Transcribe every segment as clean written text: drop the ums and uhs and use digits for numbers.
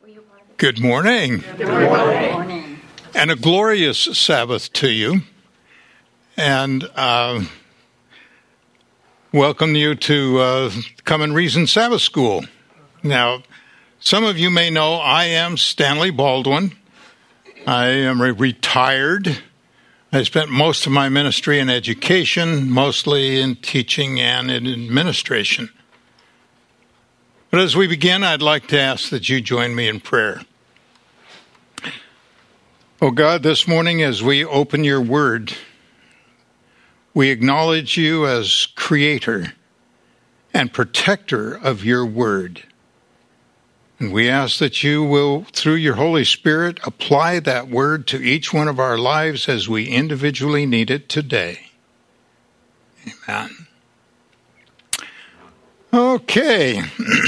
Good morning. Good morning. And a glorious Sabbath to you. And welcome you to Come and Reason Sabbath School. Now, some of you may know I am Stanley Baldwin. I am retired. I spent most of my ministry in education, mostly in teaching and in administration. But as we begin, I'd like to ask that you join me in prayer. Oh God, this morning as we open your word, we acknowledge you as creator and protector of your word. And we ask that you will, through your Holy Spirit, apply that word to each one of our lives as we individually need it today. Amen. Okay.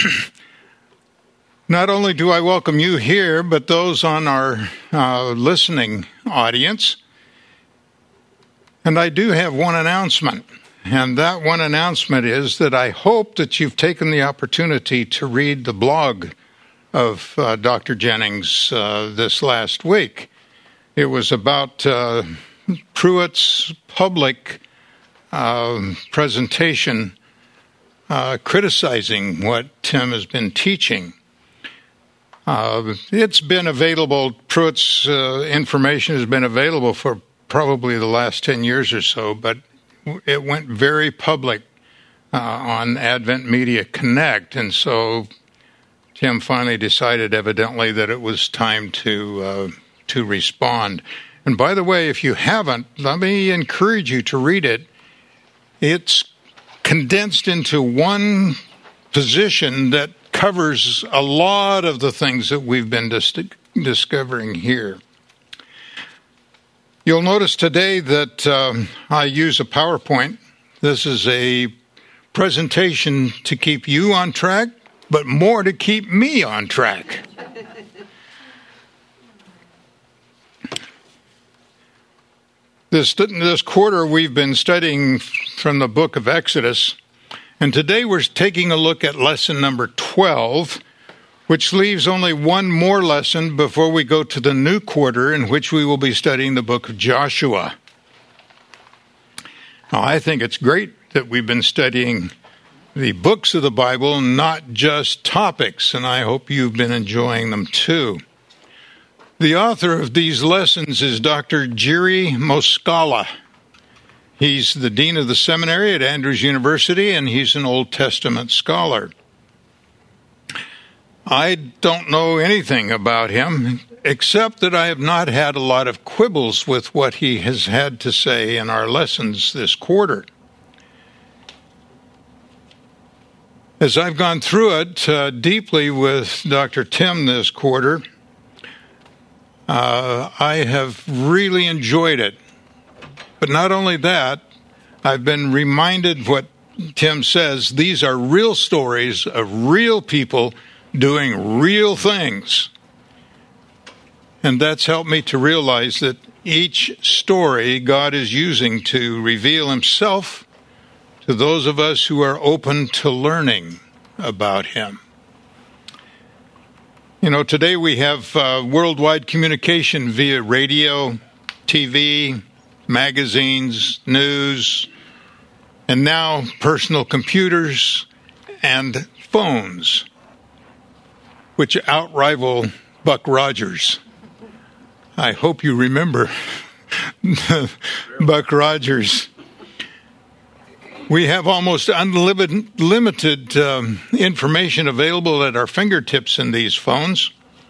Not only do I welcome you here, but those on our listening audience. And I do have one announcement. And that one announcement is that I hope that you've taken the opportunity to read the blog of Dr. Jennings this last week. It was about Pruitt's public presentation criticizing what Tim has been teaching. It's been available, Pruitt's information has been available for probably the last 10 years or so, but it went very public on Advent Media Connect, and so Tim finally decided evidently that it was time to respond. And by the way, if you haven't, let me encourage you to read it. It's condensed into one position that covers a lot of the things that we've been discovering here. You'll notice today that I use a PowerPoint. This is a presentation to keep you on track, but more to keep me on track. This quarter we've been studying from the book of Exodus. And today we're taking a look at lesson number 12, which leaves only one more lesson before we go to the new quarter in which we will be studying the book of Joshua. Now, I think it's great that we've been studying the books of the Bible, not just topics, and I hope you've been enjoying them too. The author of these lessons is Dr. Jerry Moskala. He's the dean of the seminary at Andrews University, and he's an Old Testament scholar. I don't know anything about him, except that I have not had a lot of quibbles with what he has had to say in our lessons this quarter. As I've gone through it deeply with Dr. Tim this quarter, I have really enjoyed it. But not only that, I've been reminded what Tim says, these are real stories of real people doing real things. And that's helped me to realize that each story God is using to reveal himself to those of us who are open to learning about him. You know, today we have worldwide communication via radio, TV, magazines, news, and now personal computers and phones, which outrival Buck Rogers. I hope you remember Buck Rogers. We have almost unlimited information available at our fingertips in these phones.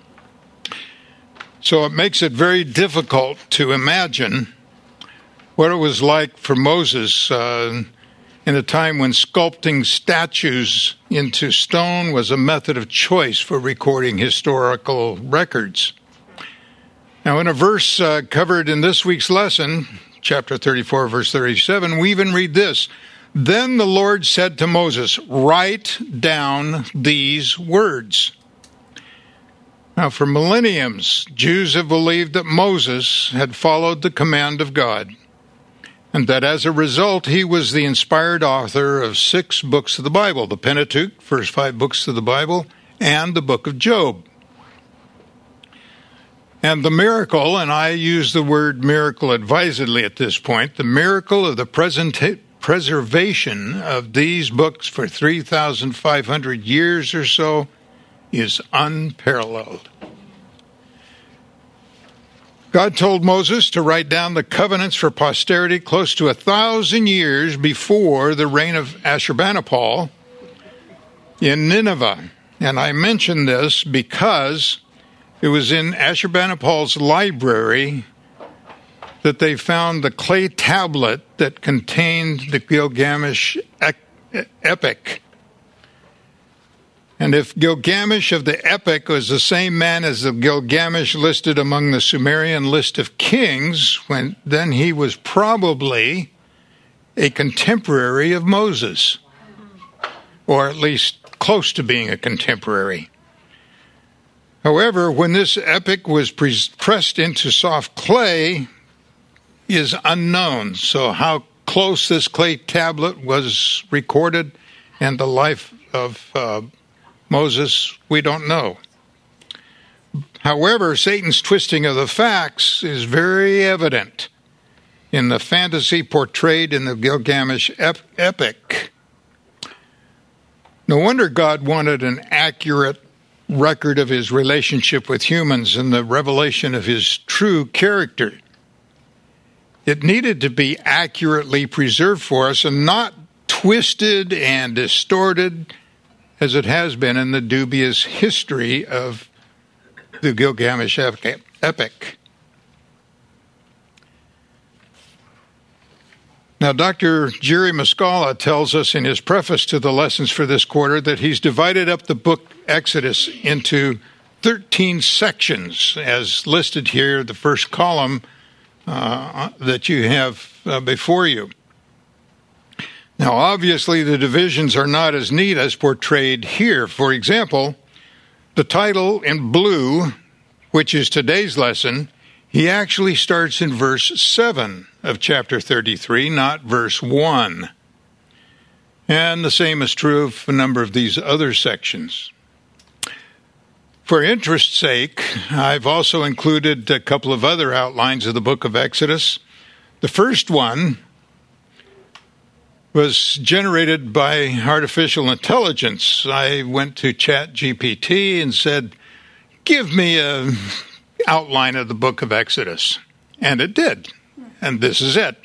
So it makes it very difficult to imagine what it was like for Moses in a time when sculpting statues into stone was a method of choice for recording historical records. Now, in a verse covered in this week's lesson, chapter 34, verse 37, we even read this: "Then the Lord said to Moses, write down these words." Now, for millenniums, Jews have believed that Moses had followed the command of God, and that as a result, he was the inspired author of 6 books of the Bible, the Pentateuch, first 5 books of the Bible, and the book of Job. And the miracle, and I use the word miracle advisedly at this point, the miracle of the preservation of these books for 3,500 years or so is unparalleled. God told Moses to write down the covenants for posterity close to 1,000 years before the reign of Ashurbanipal in Nineveh. And I mention this because it was in Ashurbanipal's library that they found the clay tablet that contained the Gilgamesh epic. And if Gilgamesh of the epic was the same man as the Gilgamesh listed among the Sumerian list of kings, then he was probably a contemporary of Moses, or at least close to being a contemporary. However, when this epic was pressed into soft clay is unknown. So how close this clay tablet was recorded and the life of Moses, we don't know. However, Satan's twisting of the facts is very evident in the fantasy portrayed in the Gilgamesh epic. No wonder God wanted an accurate record of his relationship with humans and the revelation of his true character. It needed to be accurately preserved for us and not twisted and distorted as it has been in the dubious history of the Gilgamesh epic. Now, Dr. Jerry Muscala tells us in his preface to the lessons for this quarter that he's divided up the book Exodus into 13 sections, as listed here, the first column that you have before you. Now, obviously, the divisions are not as neat as portrayed here. For example, the title in blue, which is today's lesson, he actually starts in verse 7 of chapter 33, not verse 1. And the same is true of a number of these other sections. For interest's sake, I've also included a couple of other outlines of the book of Exodus. The first one was generated by artificial intelligence. I went to ChatGPT and said, give me an outline of the book of Exodus. And it did. And this is it.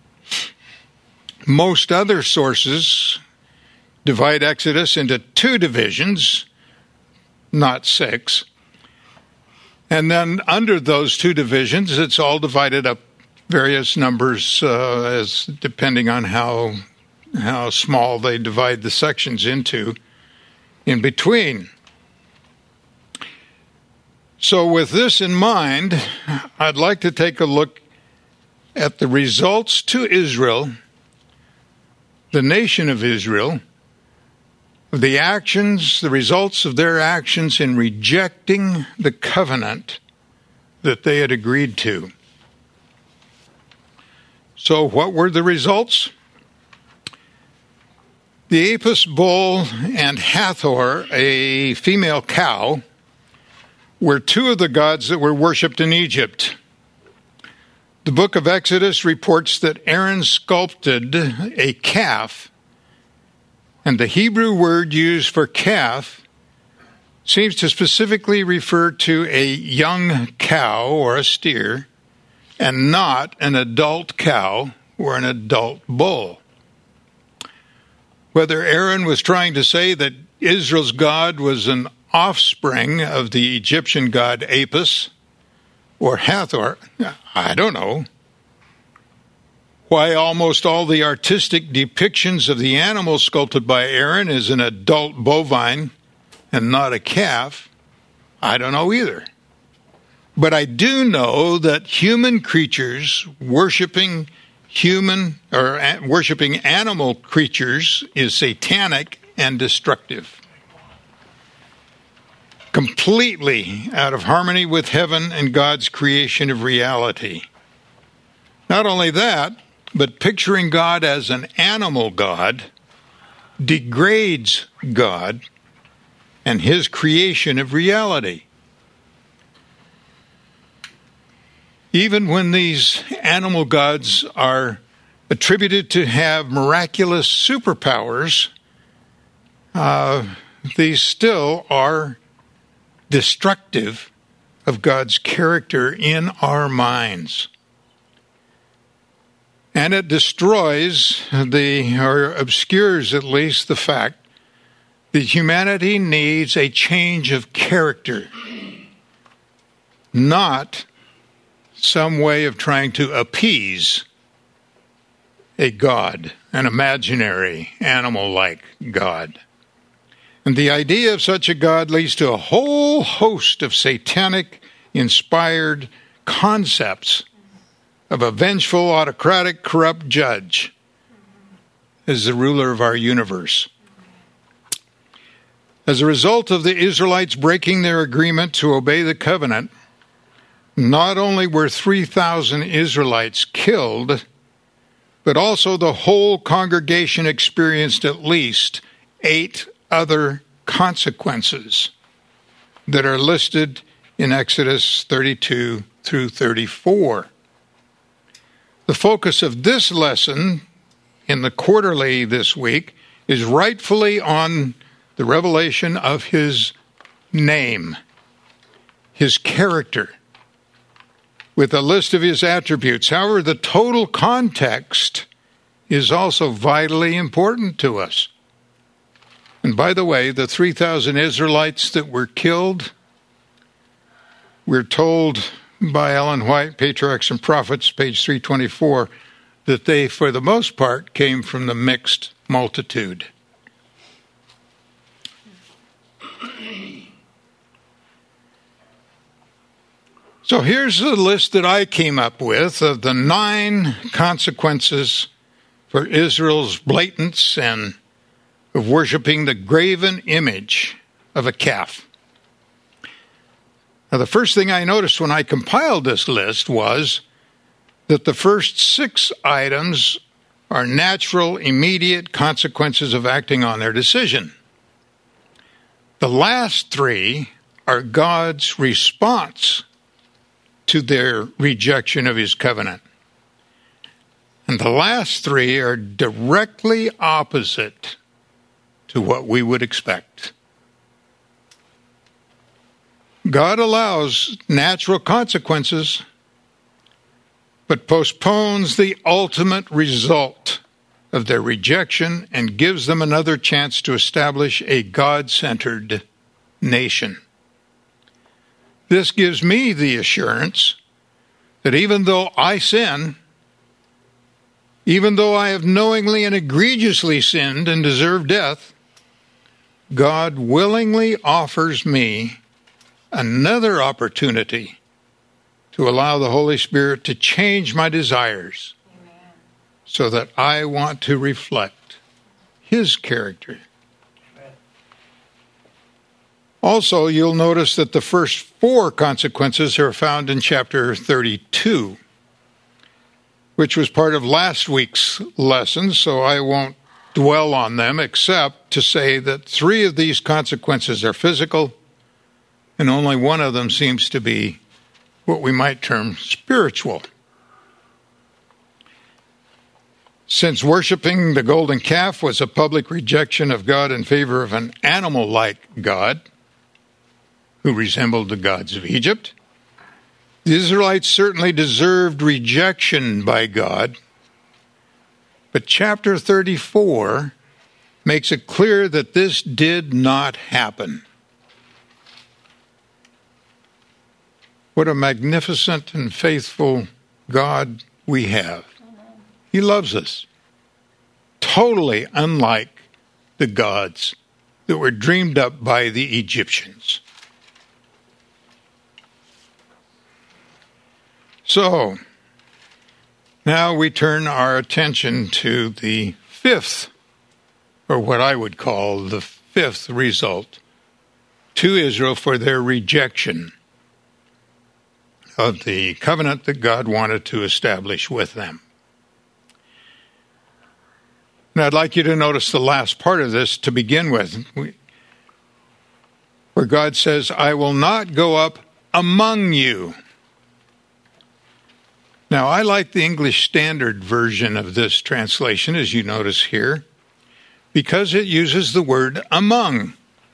Most other sources divide Exodus into 2 divisions, not 6. And then under those 2 divisions, it's all divided up various numbers as depending on how small they divide the sections into in between. So with this in mind, I'd like to take a look at the results to Israel, the nation of Israel, the actions, the results of their actions in rejecting the covenant that they had agreed to. So what were the results? The Apis bull and Hathor, a female cow, were 2 of the gods that were worshipped in Egypt. The book of Exodus reports that Aaron sculpted a calf, and the Hebrew word used for calf seems to specifically refer to a young cow or a steer, and not an adult cow or an adult bull. Whether Aaron was trying to say that Israel's God was an offspring of the Egyptian god Apis or Hathor, I don't know. Why almost all the artistic depictions of the animal sculpted by Aaron is an adult bovine and not a calf, I don't know either. But I do know that human creatures worshiping animal creatures is satanic and destructive. Completely out of harmony with heaven and God's creation of reality. Not only that, but picturing God as an animal God degrades God and his creation of reality. Even when these animal gods are attributed to have miraculous superpowers, these still are destructive of God's character in our minds. And it destroys or obscures at least the fact that humanity needs a change of character, not some way of trying to appease a god, an imaginary animal-like god. And the idea of such a god leads to a whole host of satanic-inspired concepts of a vengeful, autocratic, corrupt judge as the ruler of our universe. As a result of the Israelites breaking their agreement to obey the covenant, not only were 3,000 Israelites killed, but also the whole congregation experienced at least 8 other consequences that are listed in Exodus 32 through 34. The focus of this lesson in the quarterly this week is rightfully on the revelation of his name, his character, with a list of his attributes. However, the total context is also vitally important to us. And by the way, the 3,000 Israelites that were killed, we're told by Ellen White, Patriarchs and Prophets, page 324, that they, for the most part, came from the mixed multitude. So here's the list that I came up with of the 9 consequences for Israel's blatant sin of worshiping the graven image of a calf. Now, the first thing I noticed when I compiled this list was that the first 6 items are natural, immediate consequences of acting on their decision. The last 3 are God's response to their rejection of his covenant. And the last 3 are directly opposite to what we would expect. God allows natural consequences, but postpones the ultimate result of their rejection and gives them another chance to establish a God-centered nation. This gives me the assurance that even though I sin, even though I have knowingly and egregiously sinned and deserve death, God willingly offers me another opportunity to allow the Holy Spirit to change my desires. Amen. So that I want to reflect his character. Amen. Also, you'll notice that the first 4 consequences are found in chapter 32, which was part of last week's lesson, so I won't dwell on them except to say that 3 of these consequences are physical, and only one of them seems to be what we might term spiritual. Since worshiping the golden calf was a public rejection of God in favor of an animal-like God who resembled the gods of Egypt, the Israelites certainly deserved rejection by God. But chapter 34 makes it clear that this did not happen. What a magnificent and faithful God we have. He loves us, totally unlike the gods that were dreamed up by the Egyptians. So, now we turn our attention to the 5th, or what I would call the 5th result to Israel for their rejection of the covenant that God wanted to establish with them. And I'd like you to notice the last part of this to begin with, where God says, I will not go up among you. Now, I like the English Standard Version of this translation, as you notice here, because it uses the word among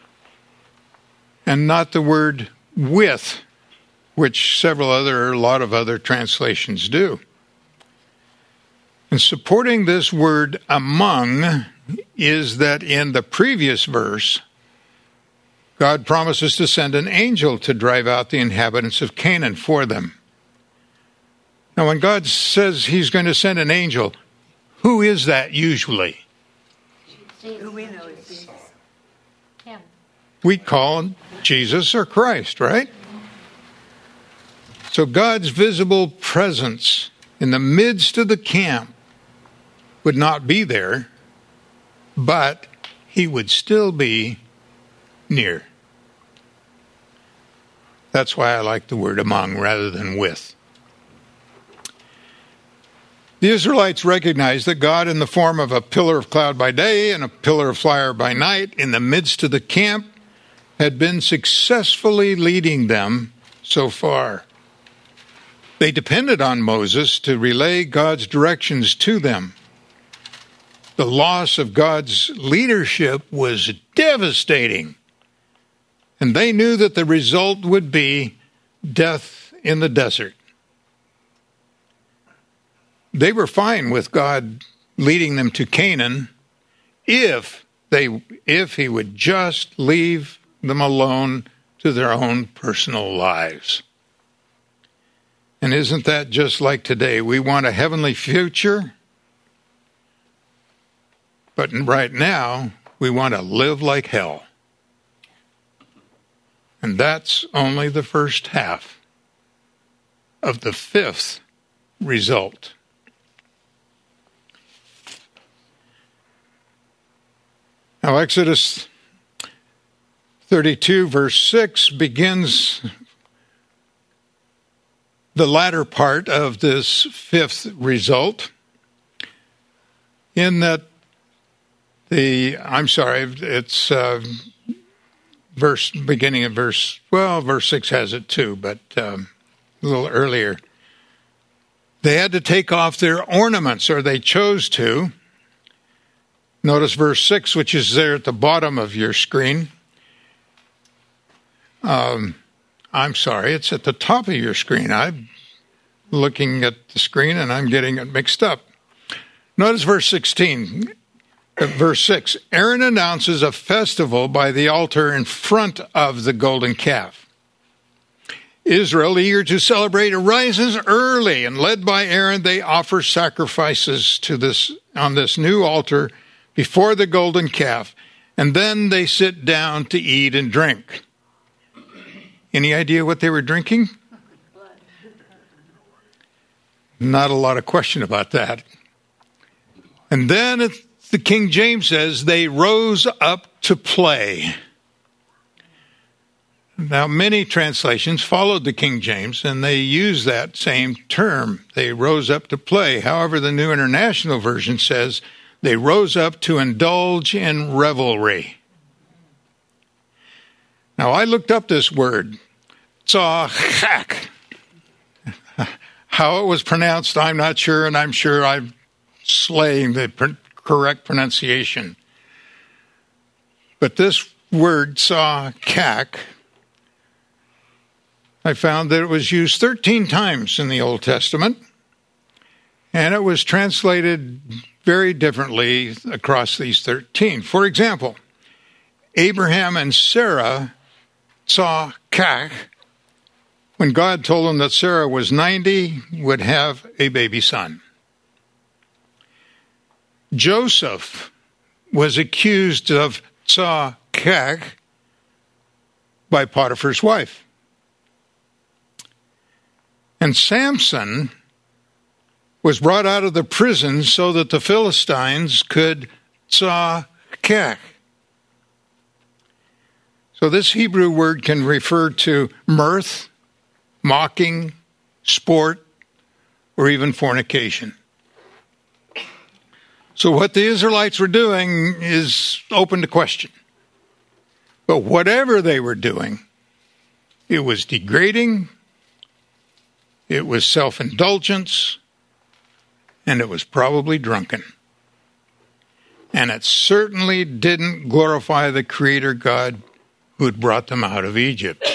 and not the word with, which a lot of other translations do. And supporting this word among is that in the previous verse, God promises to send an angel to drive out the inhabitants of Canaan for them. Now, when God says he's going to send an angel, who is that usually? Who we know is Jesus. Him. We call him Jesus or Christ, right? So God's visible presence in the midst of the camp would not be there, but he would still be near. That's why I like the word among rather than with. The Israelites recognized that God, in the form of a pillar of cloud by day and a pillar of fire by night in the midst of the camp, had been successfully leading them so far. They depended on Moses to relay God's directions to them. The loss of God's leadership was devastating, and they knew that the result would be death in the desert. They were fine with God leading them to Canaan if he would just leave them alone to their own personal lives. And isn't that just like today? We want a heavenly future, but right now we want to live like hell. And that's only the first half of the fifth result. Now, Exodus 32, verse 6 begins the latter part of this fifth result, in that it's beginning of verse 6 has it too, but a little earlier. They had to take off their ornaments, or they chose to. Notice verse 6, which is there at the bottom of your screen. It's at the top of your screen. I'm looking at the screen and I'm getting it mixed up. Notice verse 16. Verse 6, Aaron announces a festival by the altar in front of the golden calf. Israel, eager to celebrate, arises early, and led by Aaron, they offer sacrifices on this new altar before the golden calf, and then they sit down to eat and drink. Any idea what they were drinking? Not a lot of question about that. And then the King James says they rose up to play. Now, many translations followed the King James, and they use that same term. They rose up to play. However, the New International Version says they rose up to indulge in revelry. Now, I looked up this word, tzachak. How it was pronounced, I'm not sure, and I'm sure I'm slaying the correct pronunciation. But this word, tzachak, I found that it was used 13 times in the Old Testament, and it was translated very differently across these 13. For example, Abraham and Sarah saw Kach when God told them that Sarah was 90, would have a baby son. Joseph was accused of tzachak by Potiphar's wife. And Samson was brought out of the prison so that the Philistines could tzachak. So this Hebrew word can refer to mirth, mocking, sport, or even fornication. So what the Israelites were doing is open to question. But whatever they were doing, it was degrading, it was self-indulgence, and it was probably drunken. And it certainly didn't glorify the Creator God who had brought them out of Egypt.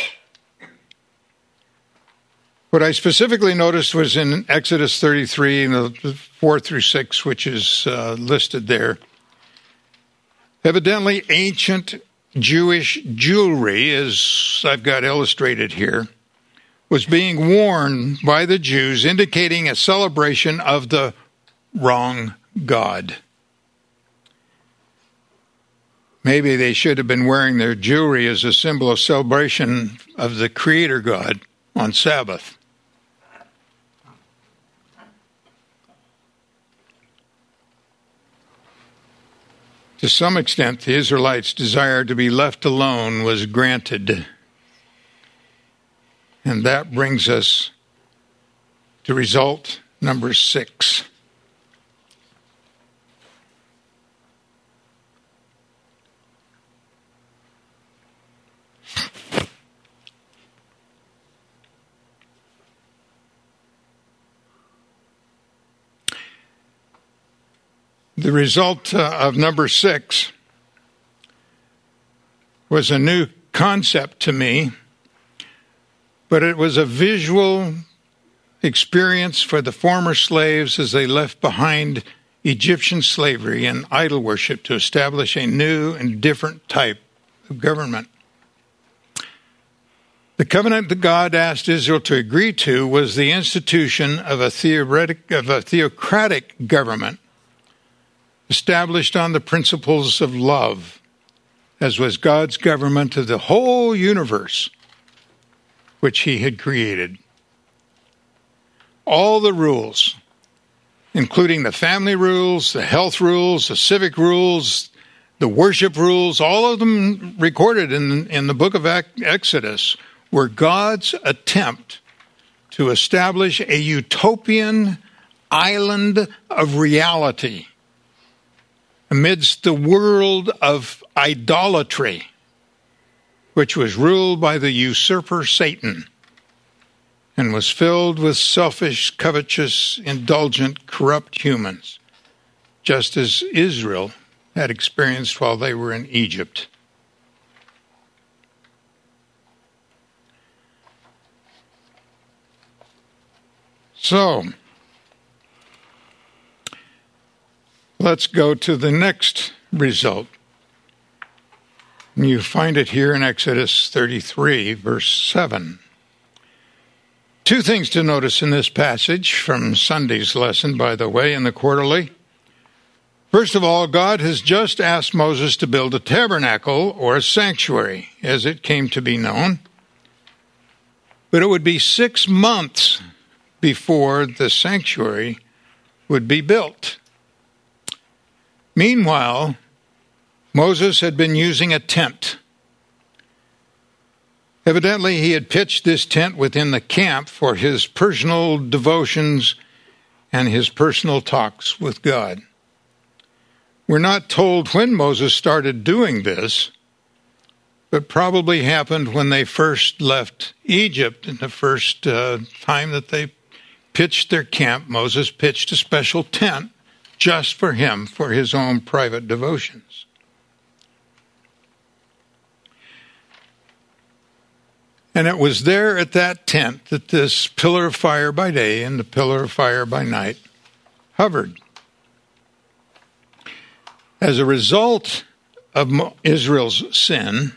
What I specifically noticed was in Exodus 33, 4 through 6, which is listed there. Evidently, ancient Jewish jewelry, as I've got illustrated here, was being worn by the Jews, indicating a celebration of the wrong God. Maybe they should have been wearing their jewelry as a symbol of celebration of the Creator God on Sabbath. To some extent, the Israelites' desire to be left alone was granted. And that brings us to result number 6. The result of number 6 was a new concept to me, but it was a visual experience for the former slaves as they left behind Egyptian slavery and idol worship to establish a new and different type of government. The covenant that God asked Israel to agree to was the institution of a theocratic government established on the principles of love, as was God's government of the whole universe, which he had created. All the rules, including the family rules, the health rules, the civic rules, the worship rules, all of them recorded in the book of Exodus, were God's attempt to establish a utopian island of reality amidst the world of idolatry, which was ruled by the usurper Satan and was filled with selfish, covetous, indulgent, corrupt humans, just as Israel had experienced while they were in Egypt. So, let's go to the next result. You find it here in Exodus 33, verse 7. Two things to notice in this passage from Sunday's lesson, by the way, in the quarterly. First of all, God has just asked Moses to build a tabernacle or a sanctuary, as it came to be known. But it would be 6 months before the sanctuary would be built. Meanwhile, Moses had been using a tent. Evidently, he had pitched this tent within the camp for his personal devotions and his personal talks with God. We're not told when Moses started doing this, but probably happened when they first left Egypt. In the first time that they pitched their camp, Moses pitched a special tent just for him, for his own private devotions. And it was there at that tent that this pillar of fire by day and the pillar of fire by night hovered. As a result of Israel's sin,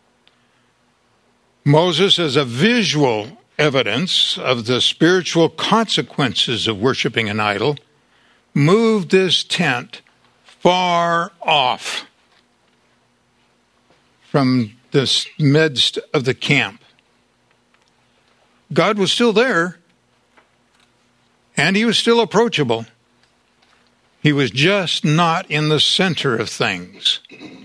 Moses, as a visual evidence of the spiritual consequences of worshiping an idol, moved this tent far off from the midst of the camp. God was still there, and he was still approachable. He was just not in the center of things,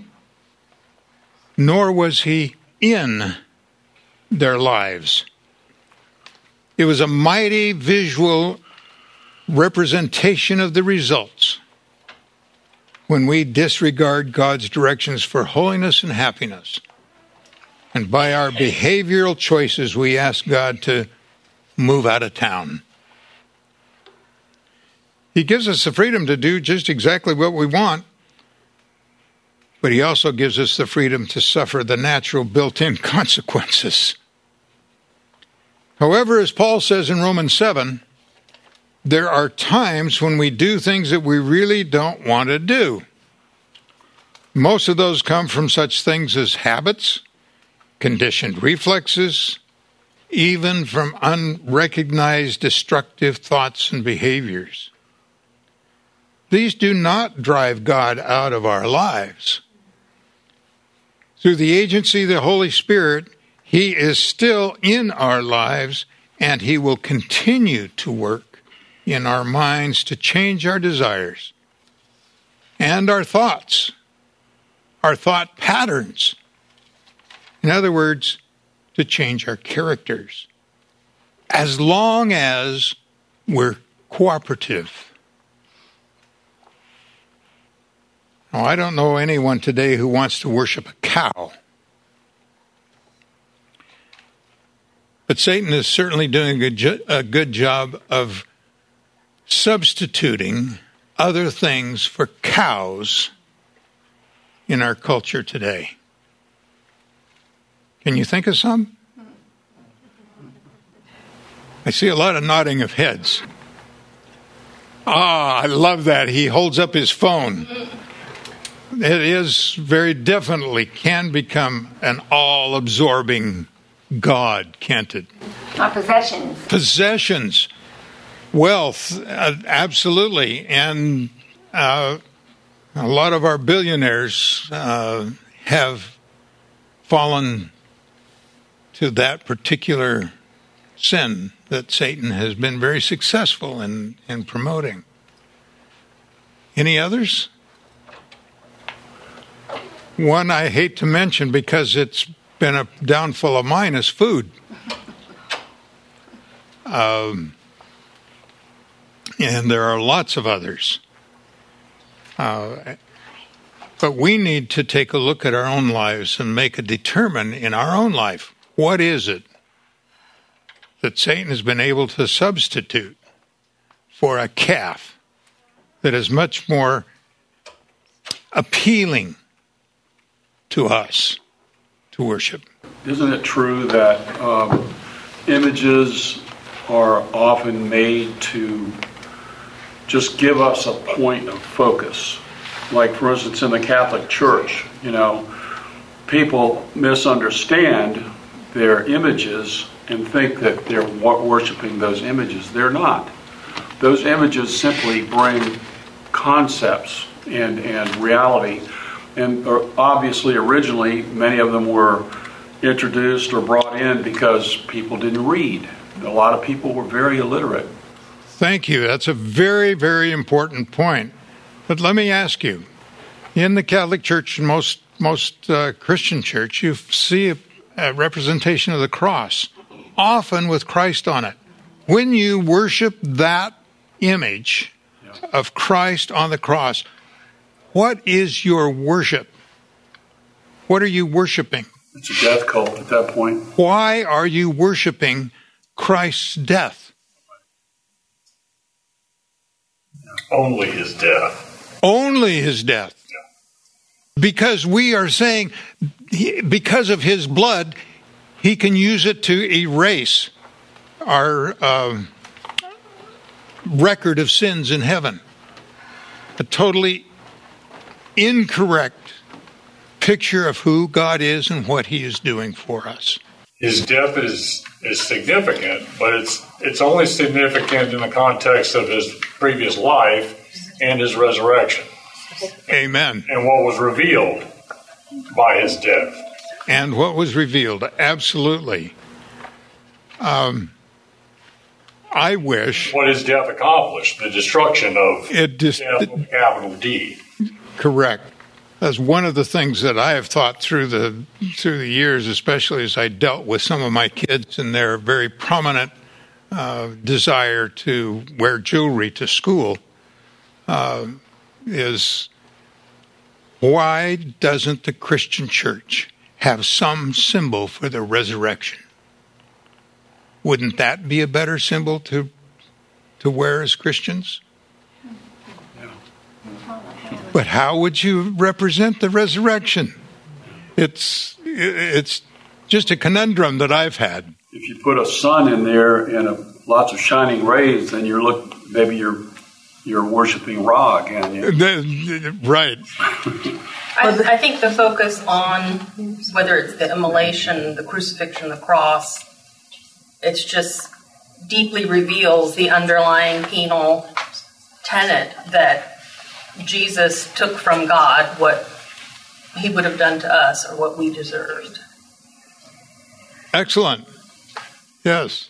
nor was he in their lives. It was a mighty visual representation of the results when we disregard God's directions for holiness and happiness. And by our behavioral choices, we ask God to move out of town. He gives us the freedom to do just exactly what we want, but he also gives us the freedom to suffer the natural built-in consequences. However, as Paul says in Romans 7, there are times when we do things that we really don't want to do. Most of those come from such things as habits, conditioned reflexes, even from unrecognized destructive thoughts and behaviors. These do not drive God out of our lives. Through the agency of the Holy Spirit, He is still in our lives, and He will continue to work in our minds to change our desires and our thoughts, our thought patterns. In other words, to change our characters, as long as we're cooperative. Now, I don't know anyone today who wants to worship a cow. But Satan is certainly doing a good job of substituting other things for cows in our culture today. Can you think of some? I see a lot of nodding of heads. I love that. He holds up his phone. It is very definitely can become an all-absorbing God, can't it? Possessions. Possessions. Wealth, absolutely. And a lot of our billionaires have fallen to that particular sin that Satan has been very successful in promoting. Any others? One I hate to mention because it's been a downfall of mine is food. And there are lots of others. But we need to take a look at our own lives and determine in our own life, what is it that Satan has been able to substitute for a calf that is much more appealing to us to worship? Isn't it true that images are often made to just give us a point of focus? Like, for instance, in the Catholic Church, people misunderstand their images and think that they're worshiping those images. They're not. Those images simply bring concepts and reality. And obviously, originally, many of them were introduced or brought in because people didn't read. A lot of people were very illiterate. Thank you. That's a very, very important point. But let me ask you, in the Catholic Church and most Christian church, you see a representation of the cross, often with Christ on it. When you worship that image of Christ on the cross, what is your worship? What are you worshiping? It's a death cult at that point. Why are you worshiping Christ's death? Only his death. Only his death. Yeah. Because we are saying, because of his blood, he can use it to erase our record of sins in heaven. A totally incorrect picture of who God is and what he is doing for us. His death is significant, but it's only significant in the context of his previous life and his resurrection. Amen. And what was revealed by his death. And what was revealed, absolutely. I wish... What his death accomplished, the destruction of death with a capital D. Correct. That's one of the things that I have thought through the years, especially as I dealt with some of my kids and their very prominent desire to wear jewelry to school, is why doesn't the Christian church have some symbol for the resurrection? Wouldn't that be a better symbol to wear as Christians? But how would you represent the resurrection? It's just a conundrum that I've had. If you put a sun in there and lots of shining rays, then maybe you're worshiping Ra again. Right. I think the focus on whether it's the immolation, the crucifixion, the cross, it's just deeply reveals the underlying penal tenet that Jesus took from God what he would have done to us or what we deserved. Excellent. Yes.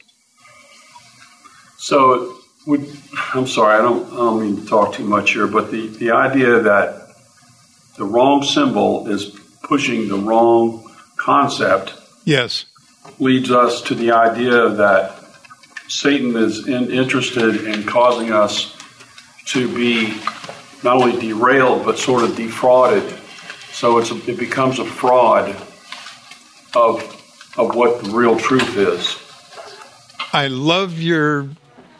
So, I'm sorry, I don't mean to talk too much here, but the idea that the wrong symbol is pushing the wrong concept, yes, leads us to the idea that Satan is interested in causing us to be not only derailed but sort of defrauded. So it becomes a fraud of what the real truth is. I love your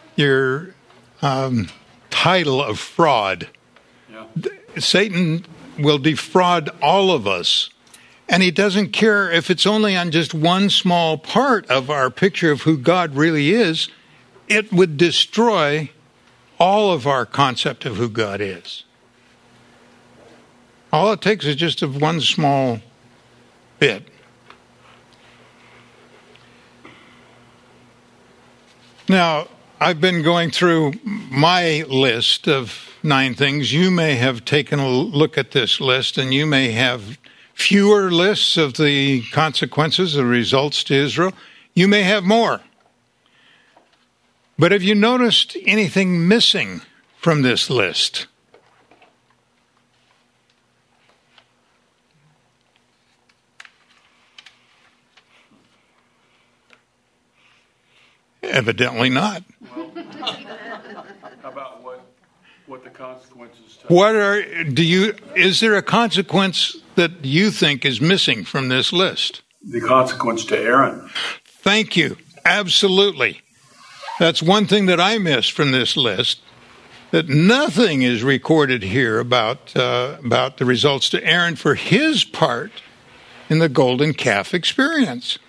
title of fraud. Yeah. Satan will defraud all of us, and he doesn't care if it's only on just one small part of our picture of who God really is. It would destroy all of our concept of who God is. All it takes is just of one small bit. Now, I've been going through my list of 9 things. You may have taken a look at this list, and you may have fewer lists of the consequences, the results to Israel. You may have more. But have you noticed anything missing from this list? Evidently not. Well, how about what the consequences? Is there a consequence that you think is missing from this list? The consequence to Aaron. Thank you. Absolutely. That's one thing that I missed from this list, that nothing is recorded here about the results to Aaron for his part in the golden calf experience.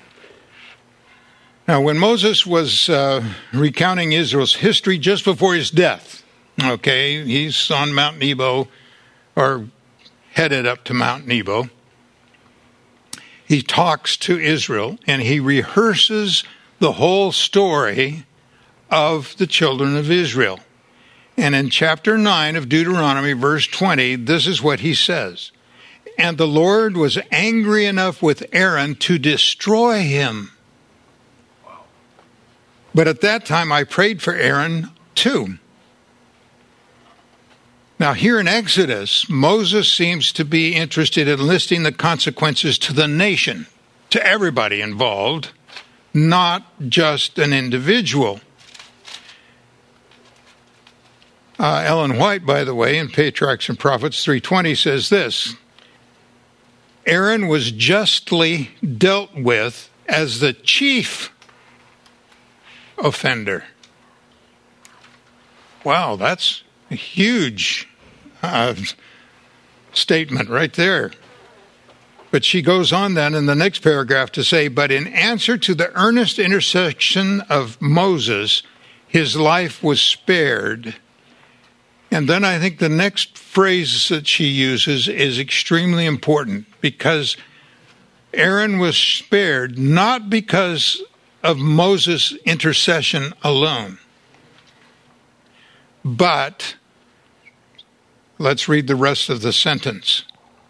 Now, when Moses was recounting Israel's history just before his death, okay, he's on Mount Nebo, or headed up to Mount Nebo, he talks to Israel, and he rehearses the whole story of the children of Israel. And in chapter 9 of Deuteronomy, verse 20, this is what he says. And the Lord was angry enough with Aaron to destroy him. But at that time I prayed for Aaron too. Now here in Exodus, Moses seems to be interested in listing the consequences to the nation, to everybody involved, not just an individual. Ellen White, by the way, in Patriarchs and Prophets 3:20 says this: Aaron was justly dealt with as the chief offender. Wow, that's a huge statement right there. But she goes on then in the next paragraph to say, but in answer to the earnest intercession of Moses, his life was spared. And then I think the next phrase that she uses is extremely important, because Aaron was spared not because of Moses' intercession alone, but let's read the rest of the sentence.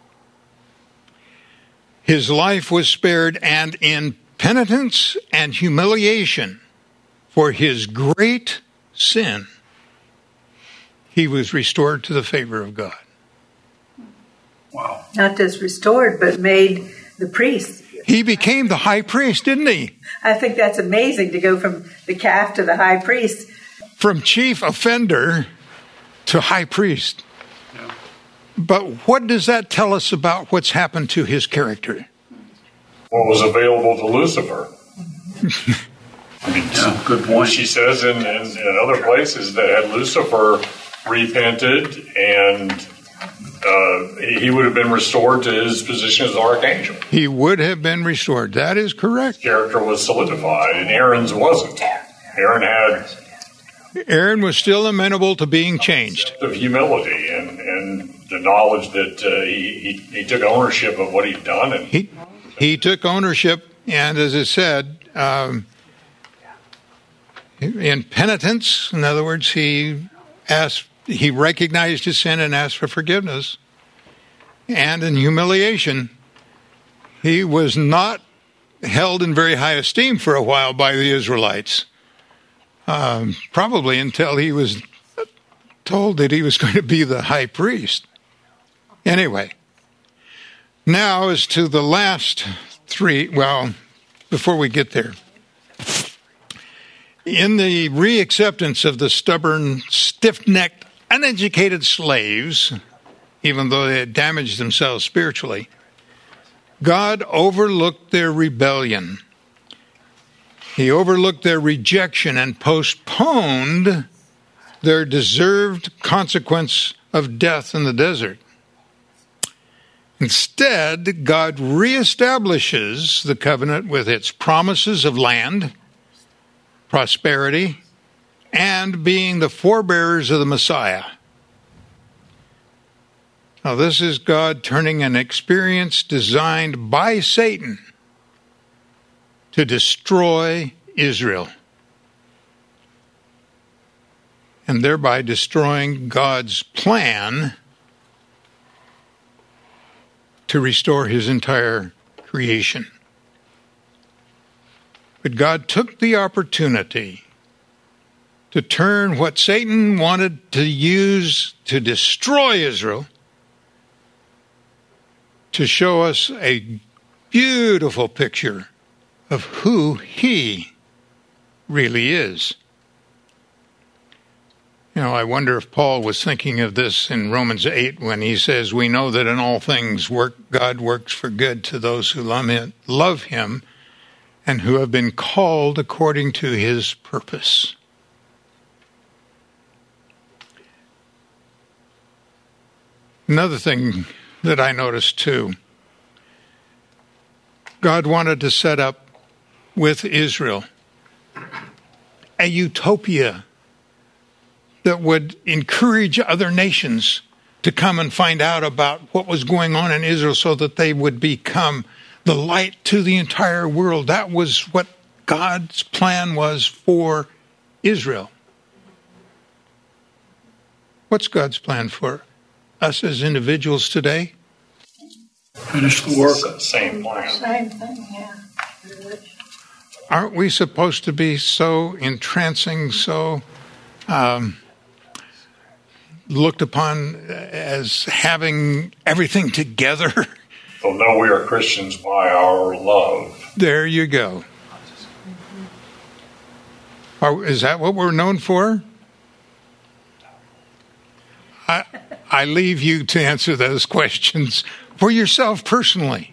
His life was spared, and in penitence and humiliation for his great sin, he was restored to the favor of God. Wow. Not just restored, but made the priest. He became the high priest, didn't he? I think that's amazing to go from the calf to the high priest. From chief offender to high priest. Yeah. But what does that tell us about what's happened to his character? What was available to Lucifer? I mean, Yeah, good point. She says in other places that had Lucifer repented, and he would have been restored to his position as archangel. He would have been restored. That is correct. His character was solidified, and Aaron's wasn't. Aaron was still amenable to being changed. Of humility and the knowledge that he took ownership of what he'd done. And he took ownership, and as I said, in penitence, in other words, he recognized his sin and asked for forgiveness. And in humiliation, he was not held in very high esteem for a while by the Israelites. Probably until he was told that he was going to be the high priest. Anyway, now as to the last three, well, before we get there, in the reacceptance of the stubborn, stiff-necked, uneducated slaves, even though they had damaged themselves spiritually, God overlooked their rebellion. He overlooked their rejection and postponed their deserved consequence of death in the desert. Instead, God reestablishes the covenant with its promises of land, prosperity, and being the forebearers of the Messiah. Now, this is God turning an experience designed by Satan to destroy Israel, and thereby destroying God's plan to restore his entire creation. But God took the opportunity to turn what Satan wanted to use to destroy Israel to show us a beautiful picture of who he really is. You know, I wonder if Paul was thinking of this in Romans 8 when he says, we know that in all things God works for good to those who love him and who have been called according to his purpose. Another thing that I noticed too, God wanted to set up with Israel a utopia that would encourage other nations to come and find out about what was going on in Israel so that they would become the light to the entire world. That was what God's plan was for Israel. What's God's plan for us as individuals today? Finish the work. Same plan. Same thing, yeah. Aren't we supposed to be so entrancing, so looked upon as having everything together? They'll know we are Christians by our love. There you go. Is that what we're known for? I leave you to answer those questions for yourself personally.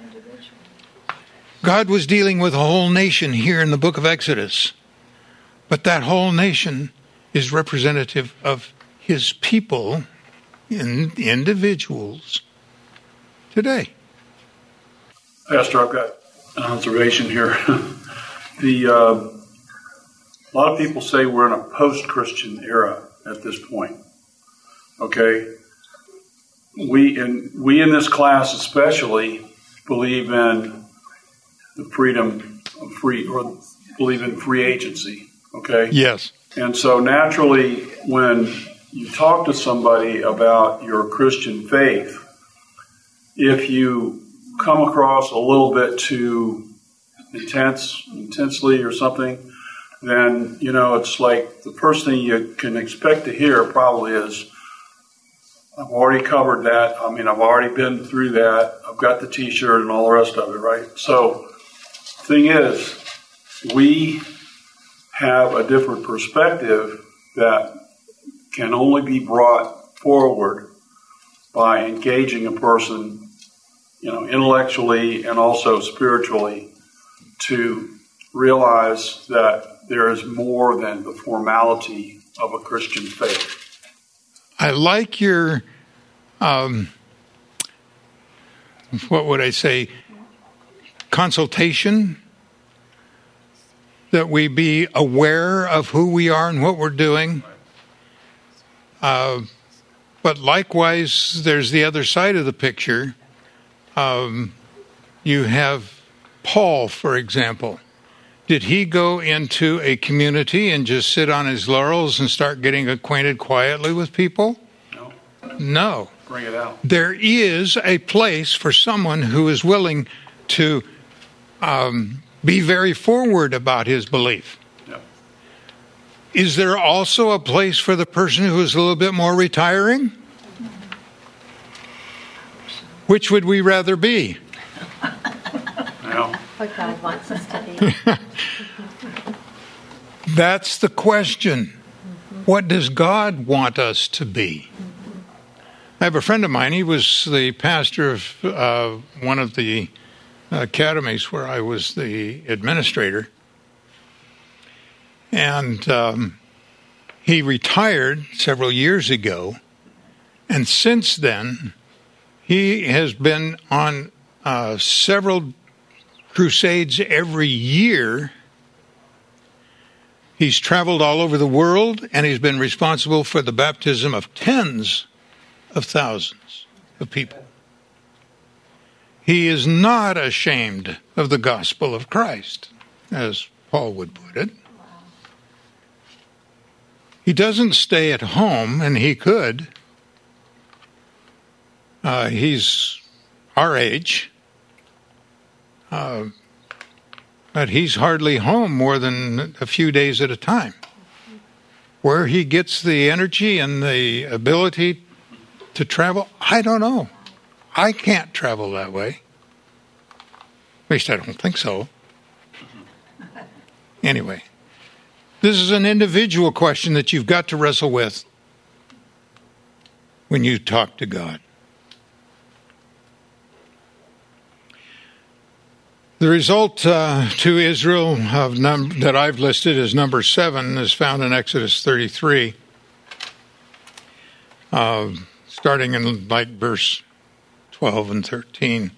God was dealing with a whole nation here in the book of Exodus, but that whole nation is representative of his people, individuals, today. Pastor, I've got an observation here. A lot of people say we're in a post-Christian era at this point. Okay? We in this class especially believe in the freedom of believe in free agency. Okay? Yes. And so naturally, when you talk to somebody about your Christian faith, if you come across a little bit too intensely or something, then, it's like the first thing you can expect to hear probably is, I've already covered that. I've already been through that. I've got the T-shirt and all the rest of it, right? So, the thing is, we have a different perspective that can only be brought forward by engaging a person, intellectually and also spiritually to realize that there is more than the formality of a Christian faith. I like your, what would I say, consultation, that we be aware of who we are and what we're doing. But likewise, there's the other side of the picture. You have Paul, for example. Did he go into a community and just sit on his laurels and start getting acquainted quietly with people? No. Bring it out. There is a place for someone who is willing to be very forward about his belief. Yep. Is there also a place for the person who is a little bit more retiring? Which would we rather be? Yeah. What God wants us to be. That's the question. What does God want us to be? I have a friend of mine. He was the pastor of one of the academies where I was the administrator. And he retired several years ago. And since then, he has been on several crusades every year. He's traveled all over the world, and he's been responsible for the baptism of tens of thousands of people. He is not ashamed of the gospel of Christ, as Paul would put it. He doesn't stay at home, and he could. He's our age. But he's hardly home more than a few days at a time. Where he gets the energy and the ability to travel, I don't know. I can't travel that way. At least I don't think so. Anyway, this is an individual question that you've got to wrestle with when you talk to God. The result to Israel that I've listed as number 7 is found in Exodus 33, starting in verse 12 and 13.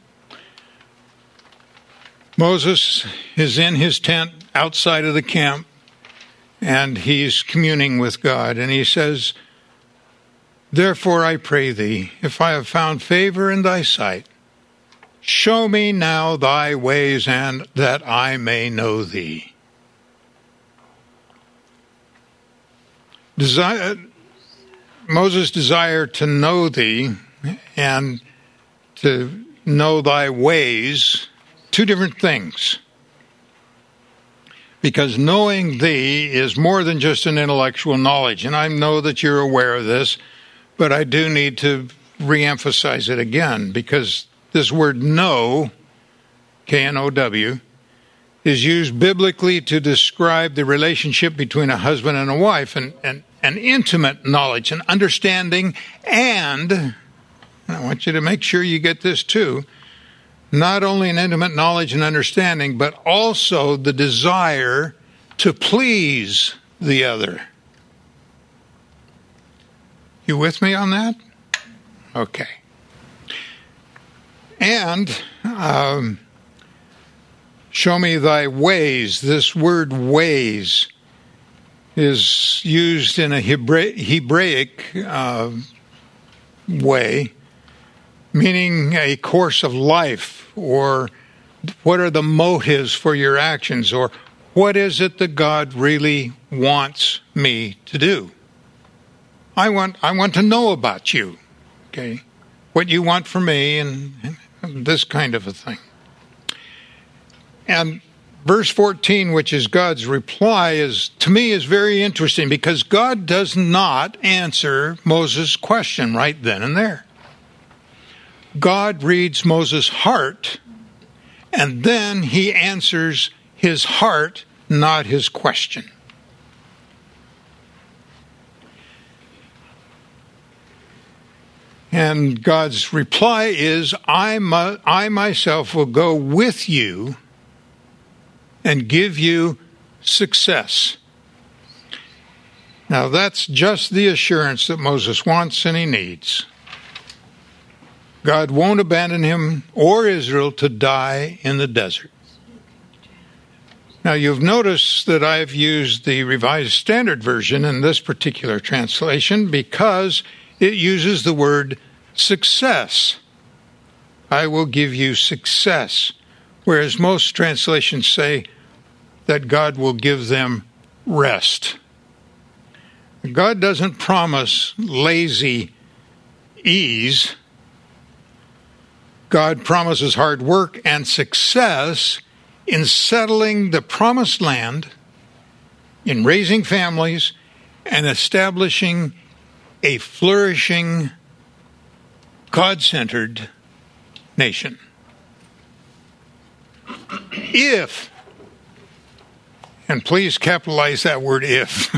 Moses is in his tent outside of the camp, and he's communing with God, and he says, "Therefore I pray thee, if I have found favor in thy sight, show me now thy ways, and that I may know thee." Moses desired to know thee and to know thy ways, two different things. Because knowing thee is more than just an intellectual knowledge. And I know that you're aware of this, but I do need to reemphasize it again, because this word know, K-N-O-W, is used biblically to describe the relationship between a husband and a wife, and an intimate knowledge and understanding, and I want you to make sure you get this too, not only an intimate knowledge and understanding, but also the desire to please the other. You with me on that? Okay. And show me thy ways. This word ways is used in a Hebraic way, meaning a course of life, or what are the motives for your actions, or what is it that God really wants me to do? I want to know about you, okay? What you want from me, and this kind of a thing. And verse 14, which is God's reply, to me is very interesting, because God does not answer Moses' question right then and there. God reads Moses' heart, and then he answers his heart, not his question. And God's reply is, I myself will go with you and give you success. Now that's just the assurance that Moses wants and he needs. God won't abandon him or Israel to die in the desert. Now you've noticed that I've used the Revised Standard Version in this particular translation because it uses the word success. I will give you success, whereas most translations say that God will give them rest. God doesn't promise lazy ease. God promises hard work and success in settling the promised land, in raising families, and establishing a flourishing, God-centered nation. If, and please capitalize that word if,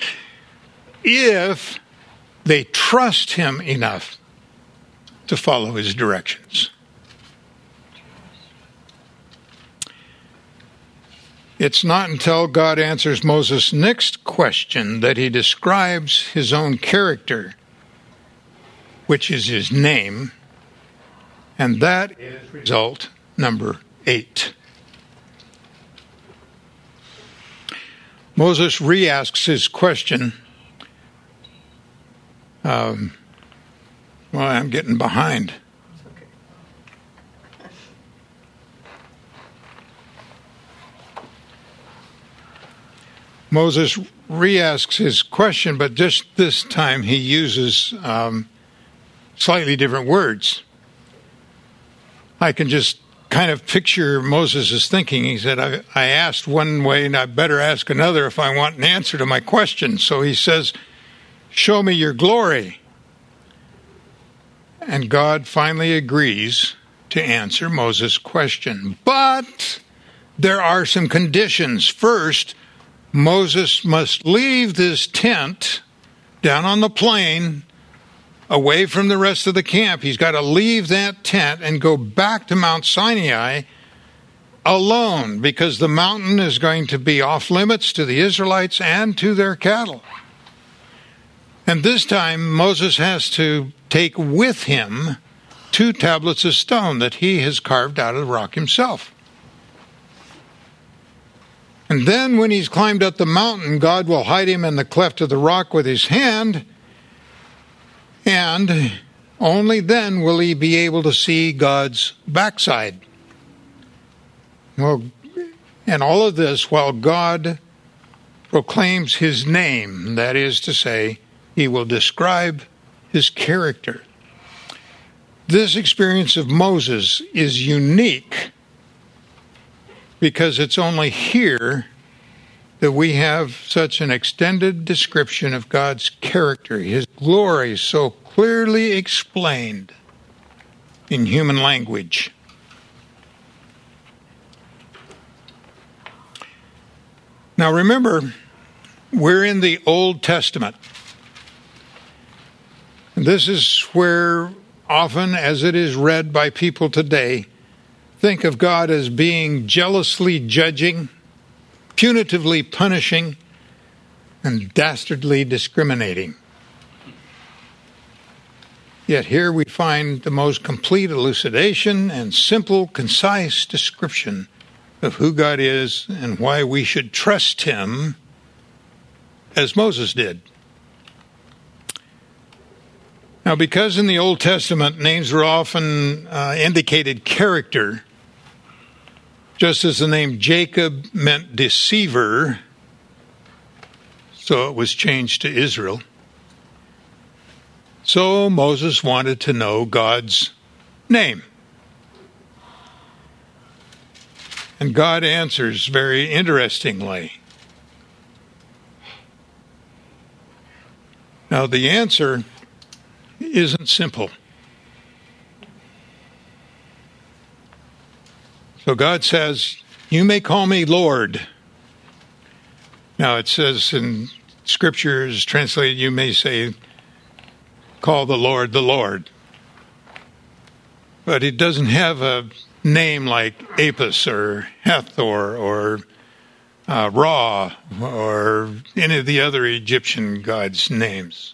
if they trust him enough to follow his directions. It's not until God answers Moses' next question that he describes his own character, which is his name, and that is result number 8. Moses re-asks his question. Well, I'm getting behind. Moses re-asks his question, but just this time he uses slightly different words. I can just kind of picture Moses' thinking. He said, I asked one way and I better ask another if I want an answer to my question. So he says, show me your glory. And God finally agrees to answer Moses' question. But there are some conditions. First, Moses must leave this tent down on the plain, away from the rest of the camp. He's got to leave that tent and go back to Mount Sinai alone, because the mountain is going to be off limits to the Israelites and to their cattle. And this time, Moses has to take with him 2 tablets of stone that he has carved out of the rock himself. And then when he's climbed up the mountain, God will hide him in the cleft of the rock with his hand, and only then will he be able to see God's backside. Well, and all of this while God proclaims his name, that is to say, he will describe his character. This experience of Moses is unique because it's only here that we have such an extended description of God's character, his glory so clearly explained in human language. Now remember, we're in the Old Testament. This is where often, as it is read by people today, think of God as being jealously judging, punitively punishing, and dastardly discriminating. Yet here we find the most complete elucidation and simple, concise description of who God is and why we should trust him as Moses did. Now, because in the Old Testament names were often indicated character, just as the name Jacob meant deceiver, so it was changed to Israel. So Moses wanted to know God's name. And God answers very interestingly. Now, the answer isn't simple. So God says, you may call me Lord. Now it says in scriptures translated, you may say, call the Lord the Lord. But it doesn't have a name like Apis or Hathor or Ra or any of the other Egyptian gods' names.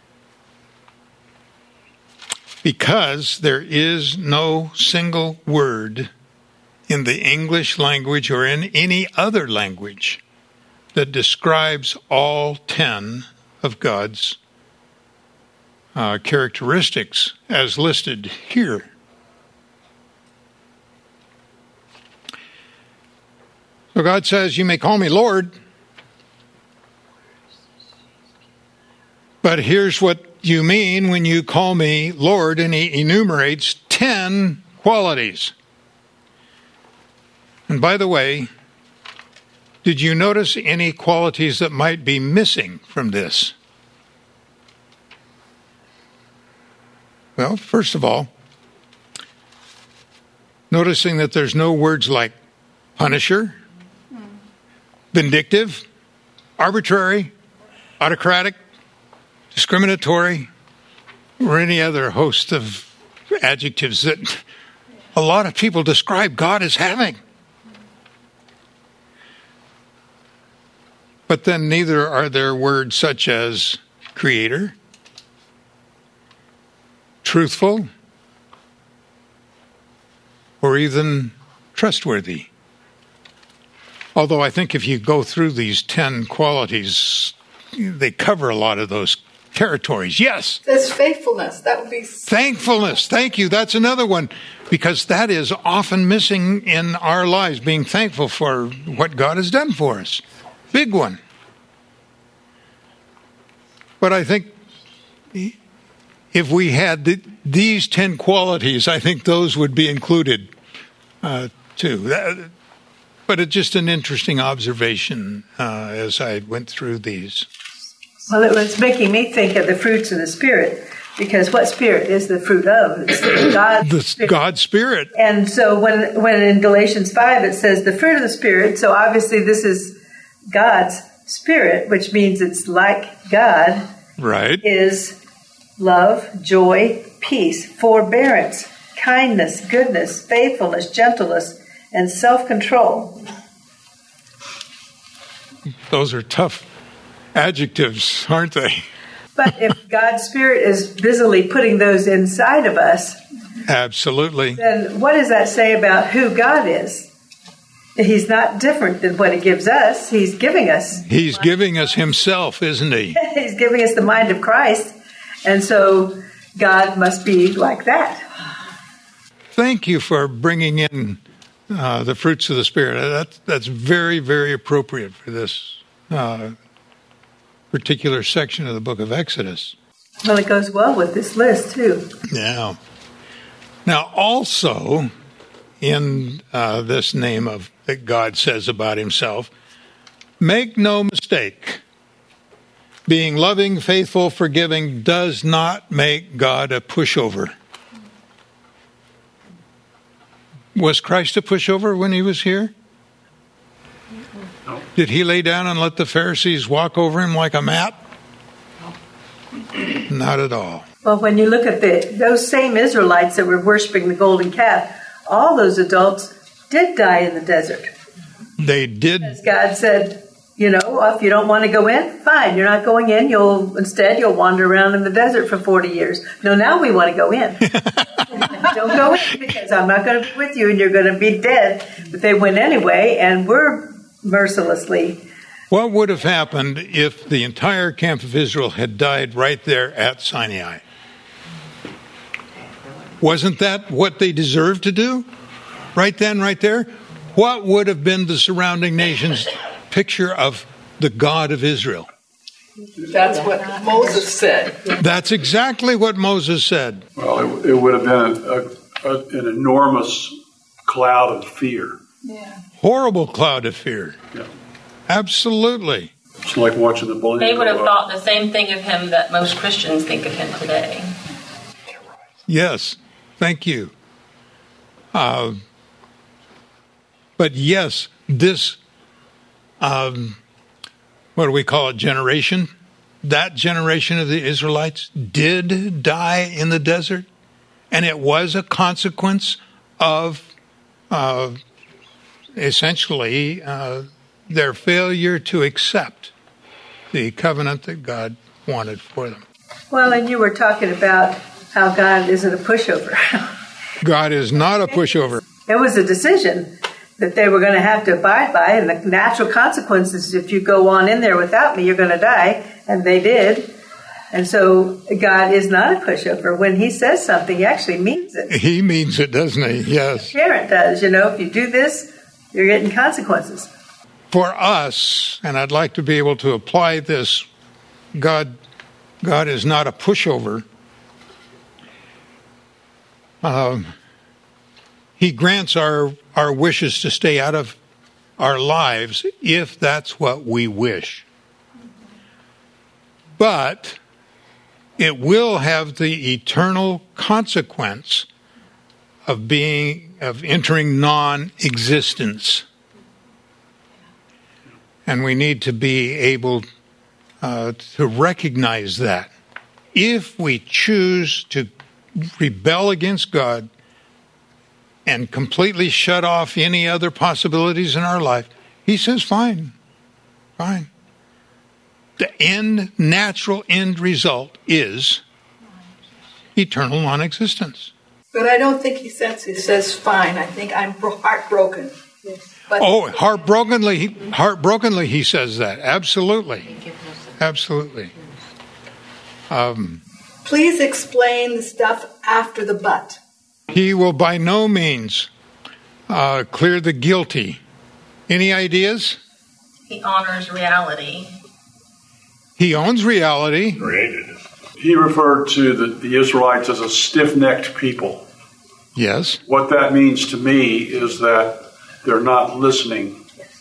Because there is no single word in the English language or in any other language that describes all 10 of God's characteristics as listed here. So God says, you may call me Lord, but here's what you mean when you call me Lord, and he enumerates 10 qualities. And by the way, did you notice any qualities that might be missing from this? Well, first of all, noticing that there's no words like punisher, vindictive, arbitrary, autocratic, discriminatory, or any other host of adjectives that a lot of people describe God as having. But then neither are there words such as creator, truthful, or even trustworthy. Although I think if you go through these 10 qualities, they cover a lot of those territories. Yes. There's faithfulness. That would be... Thankfulness. Thank you. That's another one, because that is often missing in our lives, being thankful for what God has done for us. Big one. But I think if we had these 10 qualities, I think those would be included too. But it's just an interesting observation as I went through these. Well, it was making me think of the fruits of the Spirit, because what Spirit is the fruit of? It's God's Spirit. And so when in Galatians 5 it says the fruit of the Spirit, so obviously this is God's Spirit, which means it's like God, right? Is love, joy, peace, forbearance, kindness, goodness, faithfulness, gentleness, and self-control. Those are tough adjectives, aren't they? But if God's Spirit is busily putting those inside of us, absolutely, then what does that say about who God is? He's not different than what he gives us. He's giving us. He's giving us himself, isn't he? He's giving us the mind of Christ. And so God must be like that. Thank you for bringing in the fruits of the Spirit. That's very, very appropriate for this particular section of the book of Exodus. Well, it goes well with this list, too. Yeah. Now, also, in this name of that God says about himself, make no mistake, being loving, faithful, forgiving does not make God a pushover. Was Christ a pushover when he was here? No. Did he lay down and let the Pharisees walk over him like a mat? No. Not at all. Well, when you look at those same Israelites that were worshiping the golden calf, all those adults did die in the desert. They did. As God said, if you don't want to go in, fine, you're not going in. You'll wander around in the desert for 40 years. No, now we want to go in. Don't go in, because I'm not going to be with you and you're going to be dead. But they went anyway, and were mercilessly. What would have happened if the entire camp of Israel had died right there at Sinai? Wasn't that what they deserved to do? Right then, right there? What would have been the surrounding nations' picture of the God of Israel? That's what Moses said. That's exactly what Moses said. Well, it would have been an enormous cloud of fear. Yeah. Horrible cloud of fear. Yeah. Absolutely. It's like watching the balloon. They would have thought the same thing of him that most Christians think of him today. Yes. Thank you. But yes, this, what do we call it, generation? That generation of the Israelites did die in the desert, and it was a consequence of essentially their failure to accept the covenant that God wanted for them. Well, and you were talking about how God isn't a pushover. God is not a pushover. It was a decision that they were going to have to abide by, and the natural consequences, if you go on in there without me, you're going to die, and they did. And so God is not a pushover. When he says something, he actually means it. He means it, doesn't he? Yes. The parent does. If you do this, you're getting consequences. For us, and I'd like to be able to apply this, God is not a pushover. He grants our wishes to stay out of our lives if that's what we wish. But it will have the eternal consequence of entering non-existence. And we need to be able to recognize that. If we choose to rebel against God and completely shut off any other possibilities in our life, he says, fine. The natural end result is eternal non-existence. But I don't think he says fine. I think I'm heartbroken. But heartbrokenly he says that. Absolutely. Please explain the stuff after the but. He will by no means clear the guilty. Any ideas? He honors reality. He owns reality. Created it. He referred to the Israelites as a stiff-necked people. Yes. What that means to me is that they're not listening.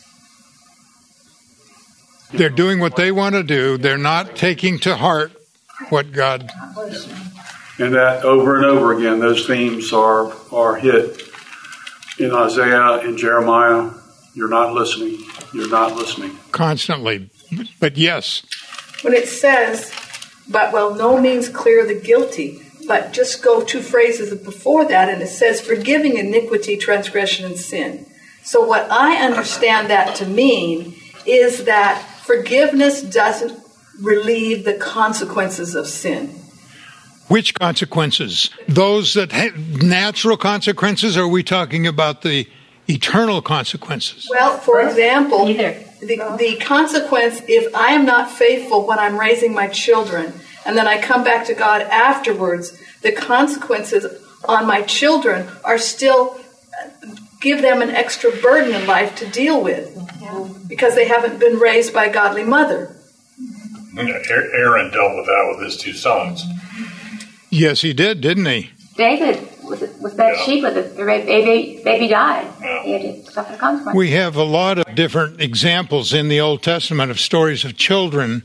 They're doing what they want to do. They're not taking to heart what God... And that over and over again, those themes are hit in Isaiah, in Jeremiah. You're not listening. You're not listening. Constantly. But yes. When it says, but no means clear the guilty, but just go 2 phrases before that, and it says, forgiving iniquity, transgression, and sin. So what I understand that to mean is that forgiveness doesn't relieve the consequences of sin. Which consequences? Those that natural consequences, or are we talking about the eternal consequences? Well, for example, the consequence, if I am not faithful when I'm raising my children, and then I come back to God afterwards, the consequences on my children are still give them an extra burden in life to deal with because they haven't been raised by a godly mother. Aaron dealt with that with his 2 sons. Yes, he did, didn't he? David with Bathsheba, the baby died. Yeah. He had to suffer the consequences. We have a lot of different examples in the Old Testament of stories of children.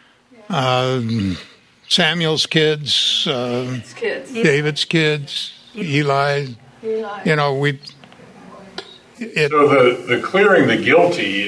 Samuel's kids, David's kids, Eli. So the clearing the guilty,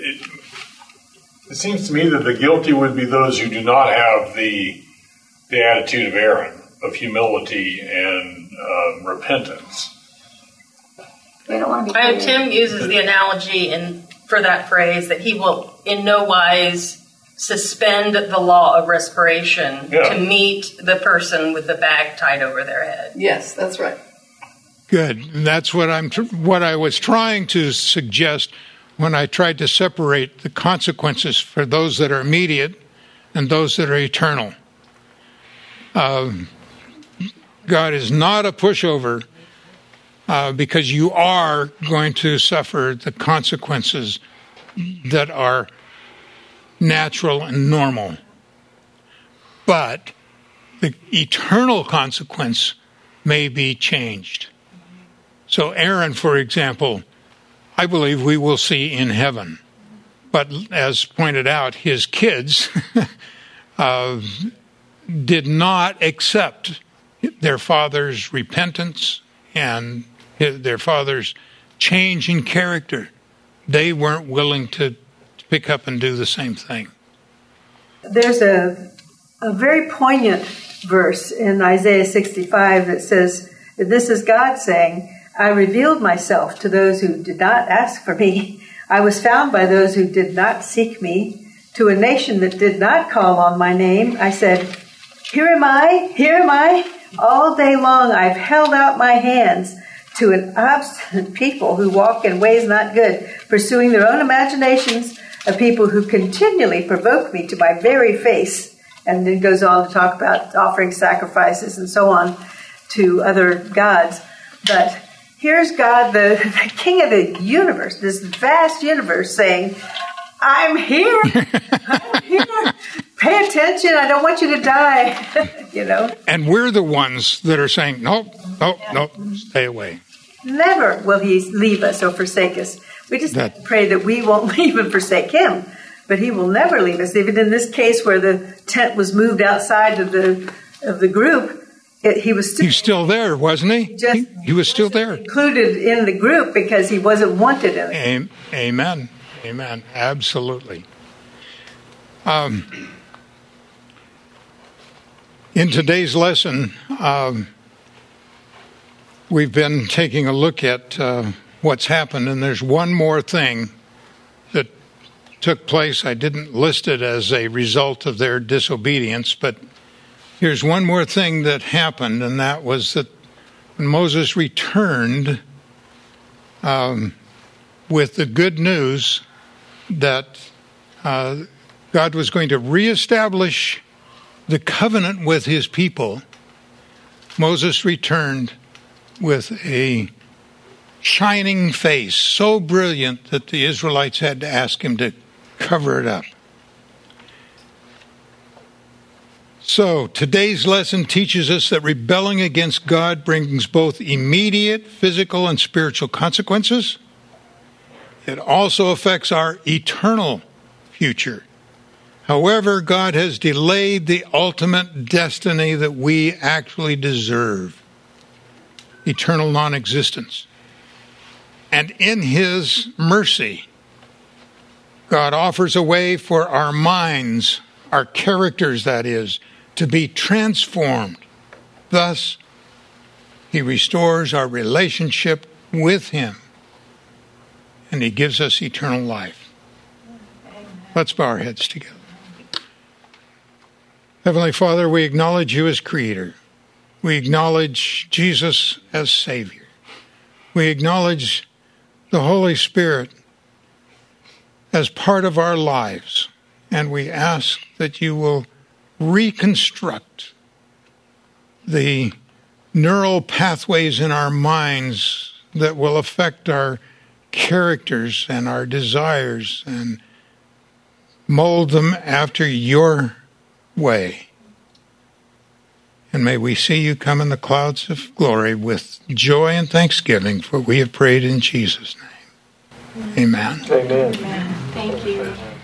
it seems to me that the guilty would be those who do not have the attitude of Aaron, of humility and repentance. They don't want to be Tim uses the analogy for that phrase that he will in no wise suspend the law of respiration to meet the person with the bag tied over their head. Yes, that's right. Good. That's what I was trying to suggest when I tried to separate the consequences for those that are immediate and those that are eternal. God is not a pushover because you are going to suffer the consequences that are natural and normal. But the eternal consequence may be changed. So Aaron, for example, I believe we will see in heaven. But as pointed out, his kids did not accept their father's repentance and their father's change in character. They weren't willing to pick up and do the same thing. There's a very poignant verse in Isaiah 65 that says, this is God saying, I revealed myself to those who did not ask for me. I was found by those who did not seek me. To a nation that did not call on my name, I said, here am I, here am I. All day long I've held out my hands to an obstinate people who walk in ways not good, pursuing their own imaginations, a people who continually provoke me to my very face. And then goes on to talk about offering sacrifices and so on to other gods. But here's God, the king of the universe, this vast universe, saying, I'm here. I'm here. Pay attention. I don't want you to die. You know. And we're the ones that are saying, nope, stay away. Never will he leave us or forsake us. We just have to pray that we won't leave and forsake him. But he will never leave us. Even in this case where the tent was moved outside of the group, he was still there, wasn't he? He was still there. Included in the group because he wasn't wanted in it. Amen. Amen. Absolutely. In today's lesson, we've been taking a look at what's happened, and there's one more thing that took place. I didn't list it as a result of their disobedience, but here's one more thing that happened, and that was that when Moses returned with the good news that God was going to reestablish the covenant with his people, Moses returned with a shining face, so brilliant that the Israelites had to ask him to cover it up. So, today's lesson teaches us that rebelling against God brings both immediate physical and spiritual consequences. It also affects our eternal future. However, God has delayed the ultimate destiny that we actually deserve, eternal non-existence. And in his mercy, God offers a way for our minds, our characters, that is, to be transformed. Thus, he restores our relationship with him, and he gives us eternal life. Let's bow our heads together. Heavenly Father, we acknowledge you as Creator. We acknowledge Jesus as Savior. We acknowledge the Holy Spirit as part of our lives, and we ask that you will reconstruct the neural pathways in our minds that will affect our characters and our desires and mold them after your way. And may we see you come in the clouds of glory with joy and thanksgiving, for we have prayed in Jesus' name. Amen. Amen. Thank you.